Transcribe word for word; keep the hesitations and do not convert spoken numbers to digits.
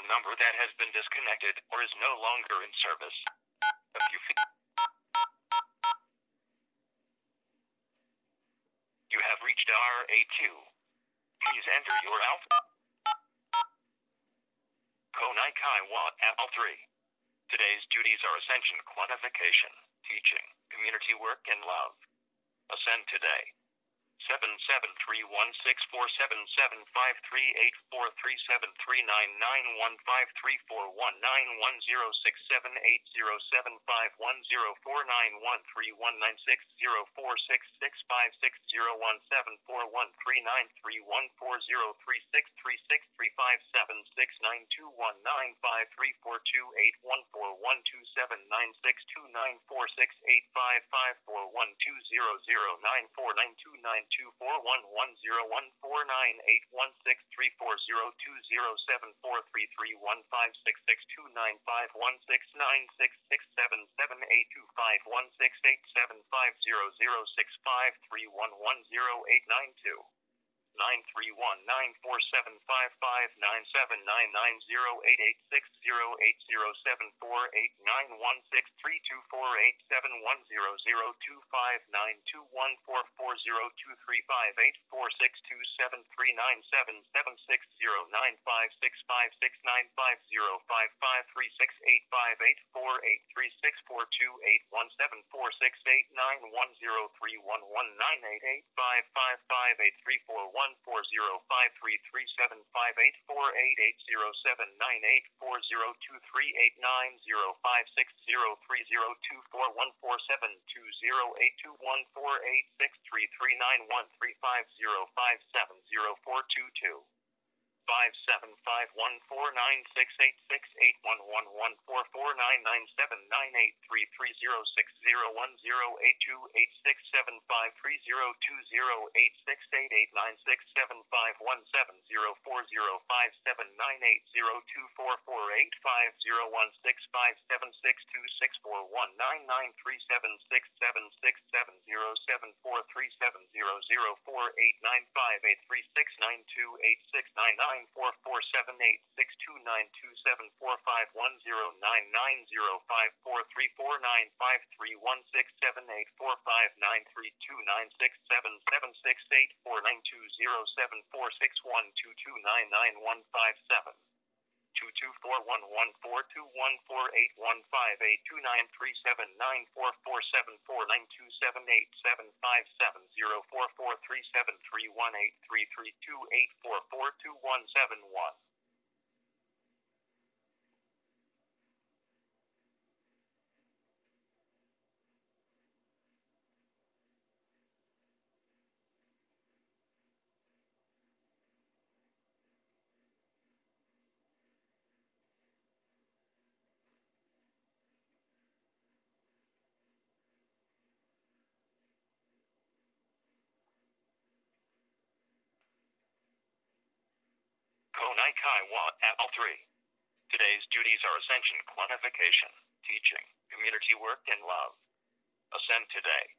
number that has been disconnected or is no longer in service. If you feel you have reached R A Q, please enter your alpha. Konai Kai Wa Apple three. Today's duties are Ascension Quantification, Teaching, Community Work, and Love. Ascend today. seven seven three one six four seven seven five three eight four three seven three nine nine one five three four one nine one zero six seven eight zero seven five one zero four nine one three one nine six zero four six six five six zero one seven four one three nine three one four zero three six three six three five seven six nine two one nine five three four two eight one four one two seven nine six two nine four six eight five five four one two zero zero nine four nine two nine two four one one zero one four nine eight one six three four zero two zero seven four three three one five six six two nine five one six nine six six seven seven eight two five one six eight seven five zero zero six five three one one zero eight nine two nine three one nine four seven five five nine seven nine nine zero eight eight six zero eight zero seven four eight nine one six three two four eight seven one zero zero two five nine two one four four zero two three five eight four six two seven three nine seven seven six zero nine five six five six nine five zero five five three six eight five eight four eight three six four two eight one seven four six eight nine one zero three one one nine eight eight five five five eight three four one four zero five three three seven five eight four eight eight zero seven nine eight four zero two three eight nine zero five six zero three zero two four one four seven two zero eight two one four eight six three three nine one three five zero five seven zero four two two five seven five one four nine six eight six eight one one one four four nine nine seven nine eight three three zero six zero one zero eight two eight six seven five three zero two zero eight six eight eight nine six seven five one seven zero four zero five seven nine eight zero two four four eight five zero one six five seven six two six four one nine nine three seven six seven six seven zero seven four three seven zero zero four eight nine five eight three six nine two eight six nine nine four four seven eight six two nine two seven four five one zero nine nine zero five four three four nine five three one six seven eight four five nine three two nine six seven seven six eight four nine two zero seven four six one two two nine nine one five seven two two four one one four two one four eight one five eight two nine three seven nine four four seven four nine two seven eight seven five seven zero four four three seven three one eight three three two eight four four two one seven one. Konai Kai Wa Apple three. Today's duties are Ascension Quantification, Teaching, Community Work, and Love. Ascend today.